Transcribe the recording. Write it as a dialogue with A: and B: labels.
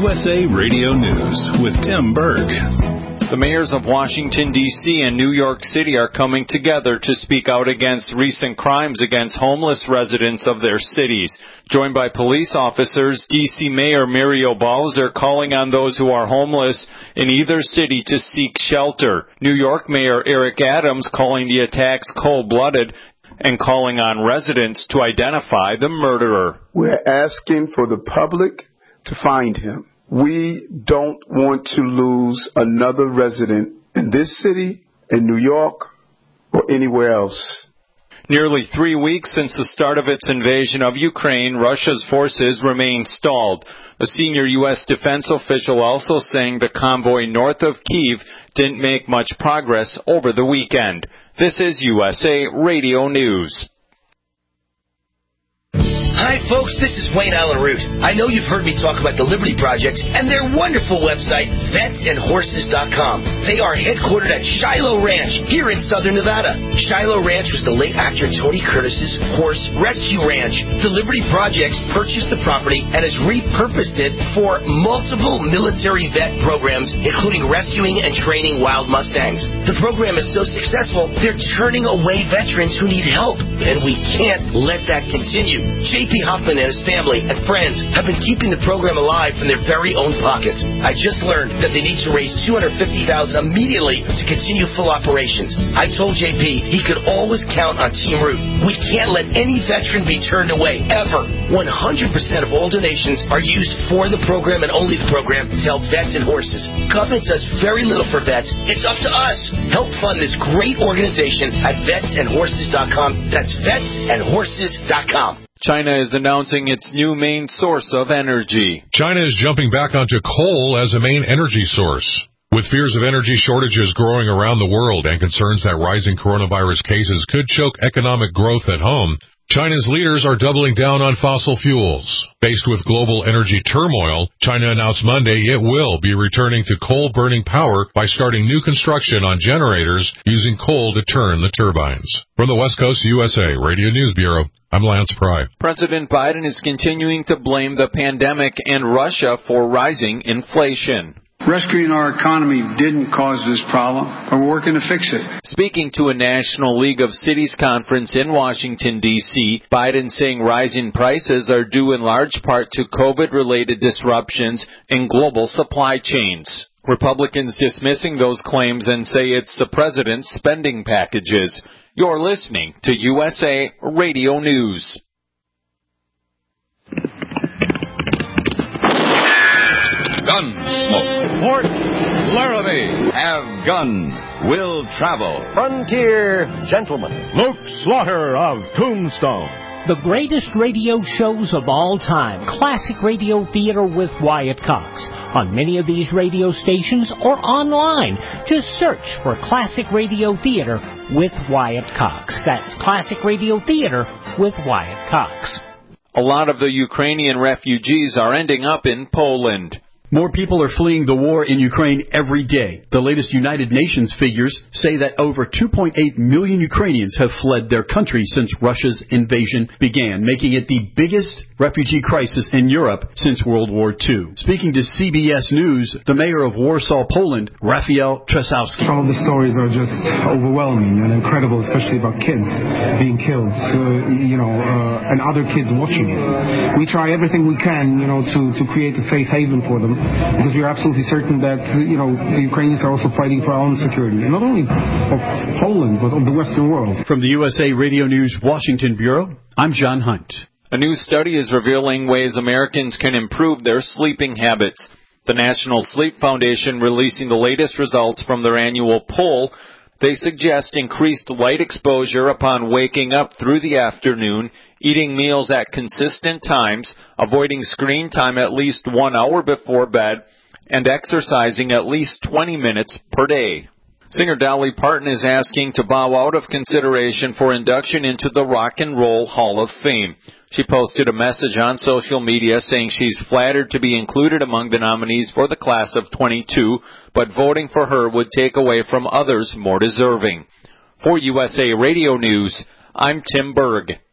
A: USA Radio News with Tim Berg.
B: The mayors of Washington, D.C. and New York City are coming together to speak out against recent crimes against homeless residents of their cities. Joined by police officers, D.C. Mayor Muriel Bowser calling on those who are homeless in either city to seek shelter. New York Mayor Eric Adams calling the attacks cold-blooded and calling on residents to identify the murderer.
C: We're asking for the public to find him. We don't want to lose another resident in this city, in New York, or anywhere else.
B: Nearly 3 weeks since the start of its invasion of Ukraine, Russia's forces remain stalled. A senior U.S. defense official also saying the convoy north of Kyiv didn't make much progress over the weekend. This is USA Radio News.
D: Hi, folks. This is Wayne Allen Root. I know you've heard me talk about the Liberty Projects and their wonderful website, vetsandhorses.com. They are headquartered at Shiloh Ranch here in southern Nevada. Shiloh Ranch was the late actor Tony Curtis's horse rescue ranch. The Liberty Projects purchased the property and has repurposed it for multiple military vet programs, including rescuing and training wild Mustangs. The program is so successful, they're turning away veterans who need help, and we can't let that continue. J.P. Hoffman and his family and friends have been keeping the program alive from their very own pockets. I just learned that they need to raise $250,000 immediately to continue full operations. I told JP he could always count on Team Root. We can't let any veteran be turned away, ever. 100% of all donations are used for the program and only the program to help vets and horses. Government does very little for vets. It's up to us. Help fund this great organization at vetsandhorses.com. That's vetsandhorses.com.
B: China is announcing its new main source of energy.
E: China is jumping back onto coal as a main energy source. With fears of energy shortages growing around the world and concerns that rising coronavirus cases could choke economic growth at home, China's leaders are doubling down on fossil fuels. Faced with global energy turmoil, China announced Monday it will be returning to coal-burning power by starting new construction on generators using coal to turn the turbines. From the West Coast USA Radio News Bureau, I'm Lance Pry.
B: President Biden is continuing to blame the pandemic and Russia for rising inflation.
F: Rescuing our economy didn't cause this problem, but we're working to fix it.
B: Speaking to a National League of Cities conference in Washington, D.C., Biden saying rising prices are due in large part to COVID-related disruptions in global supply chains. Republicans dismissing those claims and say it's the president's spending packages. You're listening to USA Radio News.
G: Gunsmoke. Port Laramie. Have gun. Will travel.
H: Frontier Gentleman.
I: Luke Slaughter of Tombstone.
J: The greatest radio shows of all time. Classic Radio Theater with Wyatt Cox. On many of these radio stations or online. Just search for Classic Radio Theater with Wyatt Cox. That's Classic Radio Theater with Wyatt Cox.
B: A lot of the Ukrainian refugees are ending up in Poland.
K: More people are fleeing the war in Ukraine every day. The latest United Nations figures say that over 2.8 million Ukrainians have fled their country since Russia's invasion began, making it the biggest refugee crisis in Europe since World War II. Speaking to CBS News, the mayor of Warsaw, Poland, Rafael Trzasowski.
L: Some of the stories are just overwhelming and incredible, especially about kids being killed, and other kids watching it. We try everything we can, to create a safe haven for them. Because we are absolutely certain that, the Ukrainians are also fighting for our own security. Not only of Poland, but of the Western world.
K: From the USA Radio News Washington Bureau, I'm John Hunt.
B: A new study is revealing ways Americans can improve their sleeping habits. The National Sleep Foundation releasing the latest results from their annual poll. They suggest increased light exposure upon waking up through the afternoon, eating meals at consistent times, avoiding screen time at least 1 hour before bed, and exercising at least 20 minutes per day. Singer Dolly Parton is asking to bow out of consideration for induction into the Rock and Roll Hall of Fame. She posted a message on social media saying she's flattered to be included among the nominees for the class of 22, but voting for her would take away from others more deserving. For USA Radio News, I'm Tim Berg.